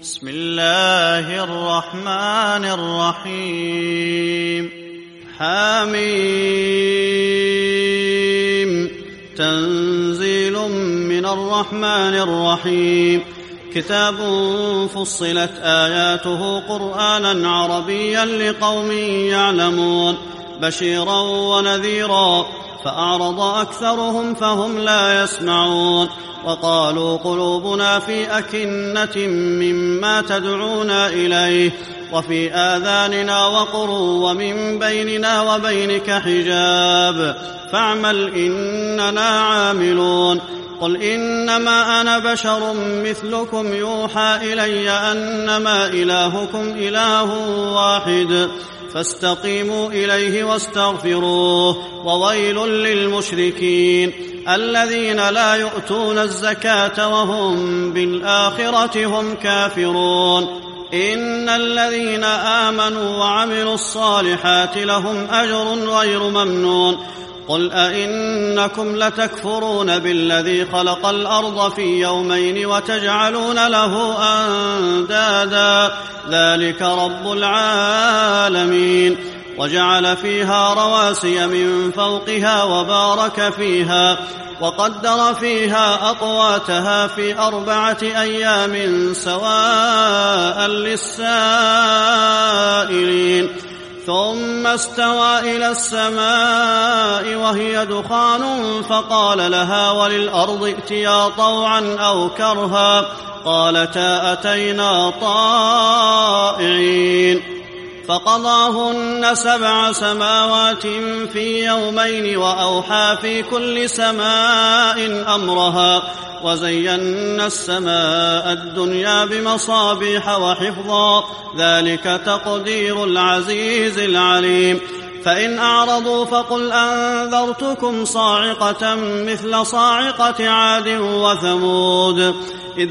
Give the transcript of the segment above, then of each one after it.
بسم الله الرحمن الرحيم. حميم. تنزيل من الرحمن الرحيم. كتاب فصلت آياته قرآنا عربيا لقوم يعلمون بشيرا ونذيرا فأعرض أكثرهم فهم لا يسمعون وقالوا قلوبنا في أكنة مما تدعونا إليه وفي آذاننا وقر ومن بيننا وبينك حجاب فاعمل إننا عاملون. قل إنما أنا بشر مثلكم يوحى إلي أنما إلهكم إله واحد فاستقيموا إليه واستغفروه وويل للمشركين الذين لا يؤتون الزكاة وهم بالآخرة هم كافرون. إن الذين آمنوا وعملوا الصالحات لهم أجر غير ممنون. قل أئنكم لتكفرون بالذي خلق الأرض في يومين وتجعلون له أندادا ذلك رب العالمين. وجعل فيها رواسي من فوقها وبارك فيها وقدر فيها أقواتها في 4 أيام سواء للسائلين. ثم استوى إلى السماء وهي دخان فقال لها وللأرض ائتيا طوعا أو كرها قالتا أتينا طائعين. فقضاهن 7 سماوات في يومين وأوحى في كل سماء أمرها وزينا السماء الدنيا بمصابيح وحفظا ذلك تقدير العزيز العليم. فإن أعرضوا فقل أنذرتكم صاعقة مثل صاعقة عاد وثمود إذ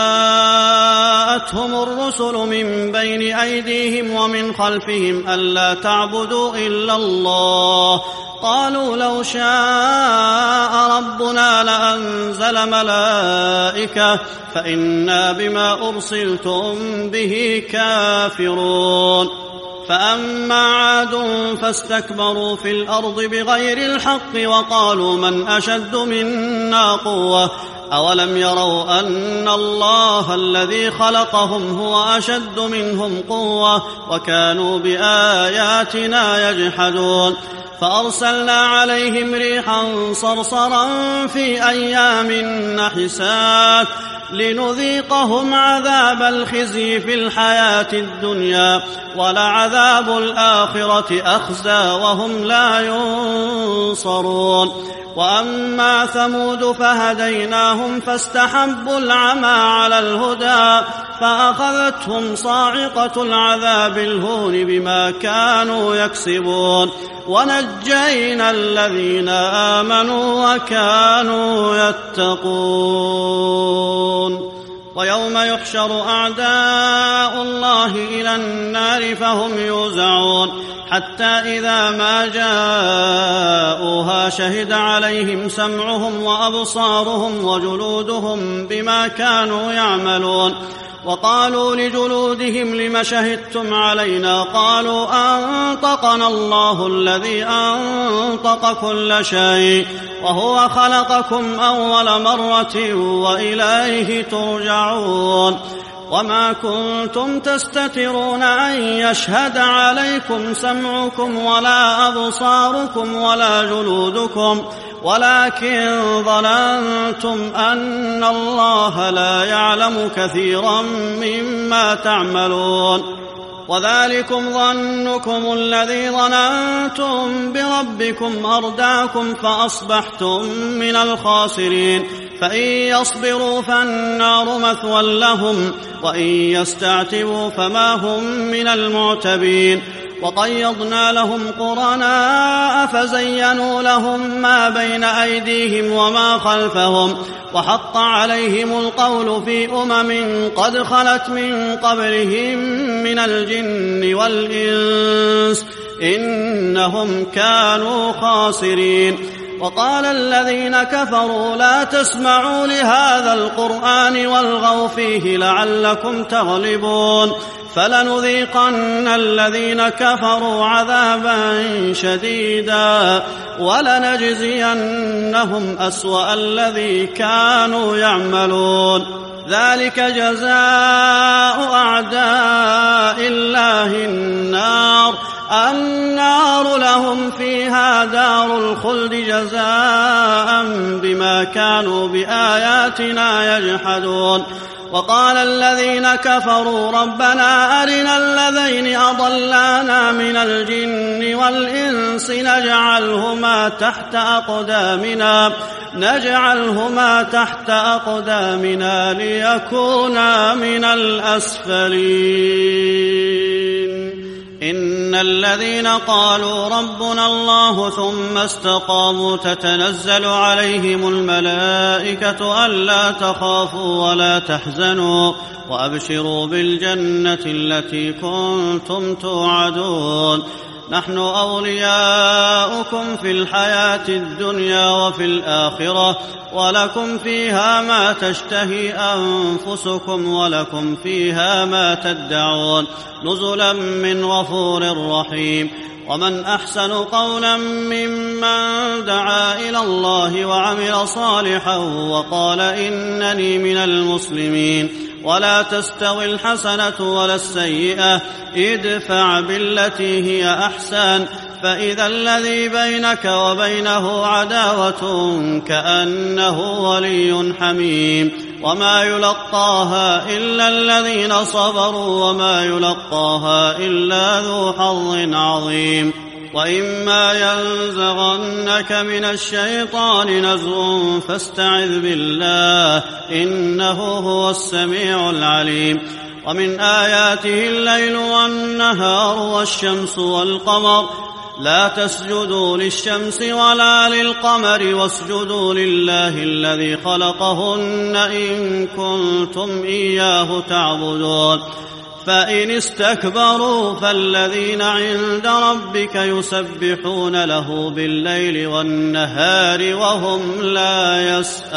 جاءتهم الرسل من بين أيديهم ومن خلفهم ألا تعبدوا إلا الله قالوا لو شاء ربنا لأنزل ملائكة فإنا بما أرسلتم به كافرون. فأما عاد فاستكبروا في الأرض بغير الحق وقالوا من أشد منا قوة أولم يروا أن الله الذي خلقهم هو أشد منهم قوة وكانوا بآياتنا يجحدون. فأرسلنا عليهم ريحا صرصرا في أيام نحسات لنذيقهم عذاب الخزي في الحياة الدنيا ولعذاب الآخرة أخزى وهم لا ينصرون. وأما ثمود فهديناهم فاستحبوا العمى على الهدى فأخذتهم صاعقة العذاب الهون بما كانوا يكسبون ونجينا الذين آمنوا وكانوا يتقون. ويوم يحشر أعداء الله إلى النار فهم يوزعون حتى إذا ما جاءوها شهد عليهم سمعهم وأبصارهم وجلودهم بما كانوا يعملون. وقالوا لجلودهم لم شهدتم علينا قالوا أنطقنا الله الذي أنطق كل شيء وهو خلقكم أول مرة وإليه ترجعون. وما كنتم تستترون أن يشهد عليكم سمعكم ولا أبصاركم ولا جلودكم ولكن ظننتم أن الله لا يعلم كثيرا مما تعملون. وذلكم ظنكم الذي ظننتم بربكم أرداكم فأصبحتم من الخاسرين. فإن يصبروا فالنار مثوى لهم وإن يستعتبوا فما هم من المعتبين. وقيضنا لهم قرناء فزينوا لهم ما بين أيديهم وما خلفهم وحق عليهم القول في قد خلت من قبلهم من الجن والإنس إنهم كانوا خاسرين. وقال الذين كفروا لا تسمعوا لهذا القرآن والغوا فيه لعلكم تغلبون فلنذيقن الذين كفروا عذابا شديدا ولنجزينهم أسوأ الذي كانوا يعملون ذلك جزاء أعداء الله النار لهم فيها دار الخلد جزاء بما كانوا بآياتنا يجحدون وقال الذين كفروا ربنا أرنا الذين أضلانا من الجن والإنس نجعلهما تحت أقدامنا ليكونا من الأسفلين إن الذين قالوا ربنا الله ثم استقاموا تتنزل عليهم الملائكة ألا تخافوا ولا تحزنوا وأبشروا بالجنة التي كنتم توعدون نحن أولياؤكم في الحياة الدنيا وفي الآخرة ولكم فيها ما تشتهي أنفسكم ولكم فيها ما تدعون نزلا من غفور رحيم ومن أحسن قولا ممن دعا إلى الله وعمل صالحا وقال إنني من المسلمين ولا تستوي الحسنة ولا السيئة ادفع بالتي هي أحسن فإذا الذي بينك وبينه عداوة كأنه ولي حميم وما يلقاها إلا الذين صبروا وما يلقاها إلا ذو حظ عظيم وإما ينزغنك من الشيطان نزغ فاستعذ بالله إنه هو السميع العليم ومن آياته الليل والنهار والشمس والقمر لا تسجدوا للشمس ولا للقمر واسجدوا لله الذي خلقهن إن كنتم إياه تعبدون فإن استكبروا فالذين عند ربك يسبحون له بالليل والنهار وهم لا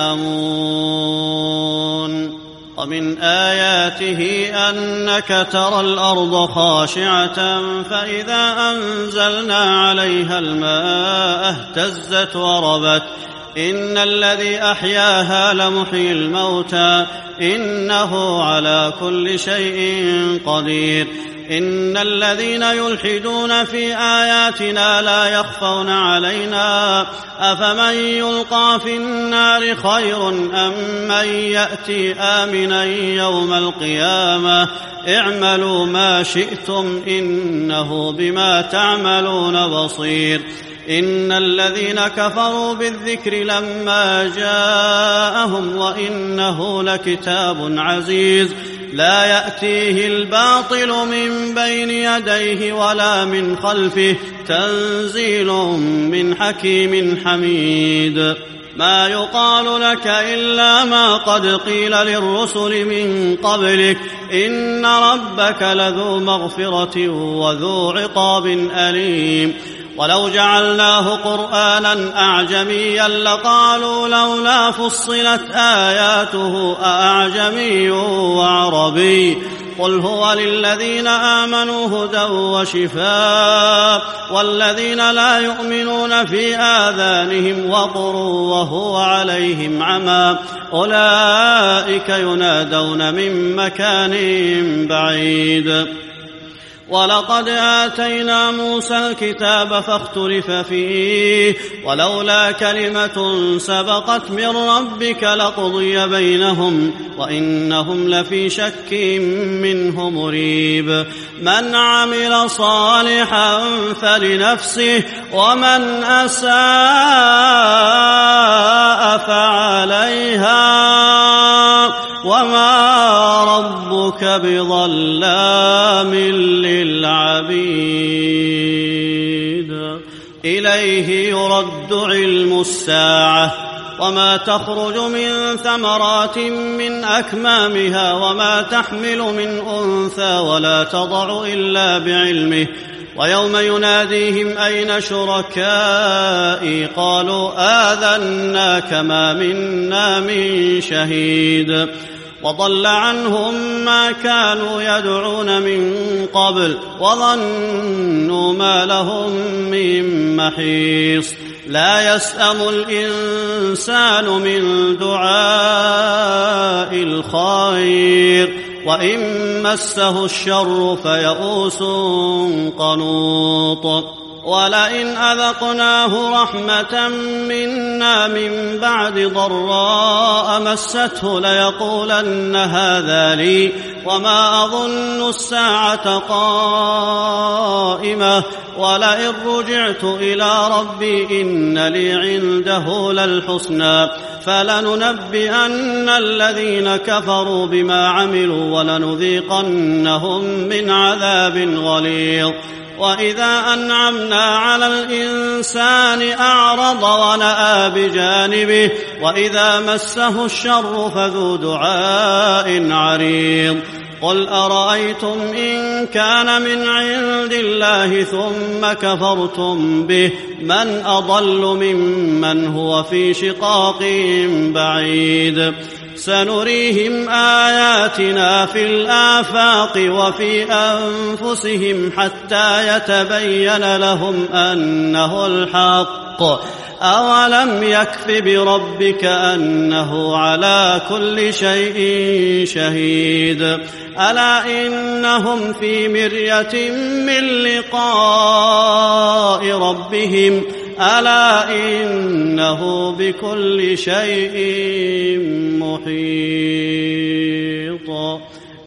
يسأمون ومن آياته أنك ترى الأرض خاشعة فإذا أنزلنا عليها الماء اهتزت وربت إن الذي أحياها لمحيي الموتى إنه على كل شيء قدير إن الذين يلحدون في آياتنا لا يخفون علينا أفمن يلقى في النار خير أم من يأتي آمنا يوم القيامة اعملوا ما شئتم إنه بما تعملون بصير إن الذين كفروا بالذكر لما جاءهم وإنه لكتاب عزيز لا يأتيه الباطل من بين يديه ولا من خلفه تنزيل من حكيم حميد ما يقال لك إلا ما قد قيل للرسل من قبلك إن ربك لذو مغفرة وذو عقاب أليم ولو جعلناه قرآنا أعجميا لقالوا لولا فصلت آياته أأعجمي وعربي قل هو للذين آمنوا هدى وشفاء والذين لا يؤمنون في آذانهم وقر وهو عليهم عمى أولئك ينادون من مكان بعيد ولقد آتينا موسى الكتاب فاختلف فيه ولولا كلمة سبقت من ربك لقضي بينهم وإنهم لفي شك منه مريب من عمل صالحا فلنفسه ومن أساء فعليها وما ربك بظلام للعبيد إليه يرد علم الساعة وما تخرج من ثمرات من أكمامها وما تحمل من أنثى ولا تضع إلا بعلمه ويوم يناديهم أين شركائي قالوا آذناك ما منا من شهيد وضل عنهم ما كانوا يدعون من قبل وظنوا ما لهم من محيص لا يسأم الإنسان من دعاء الخير وإن مسه الشر فيئوس قنوط ولئن أذقناه رحمة منا من بعد ضراء مسته ليقولن هذا لي وما أظن الساعة قائمة ولئن رجعت إلى ربي إن لي عنده للحسنى فلننبئن الذين كفروا بما عملوا ولنذيقنهم من عذاب غليظ وإذا أنعمنا على الإنسان أعرض ونأى بجانبه وإذا مسه الشر فذو دعاء عريض قل أرأيتم إن كان من عند الله ثم كفرتم به من أضل ممن هو في شقاق بعيد سنريهم آياتنا في الآفاق وفي أنفسهم حتى يتبين لهم أنه الحق أولم يكف بربك أنه على كل شيء شهيد ألا إنهم في مرية من لقاء ربهم ألا إنه بكل شيء محيط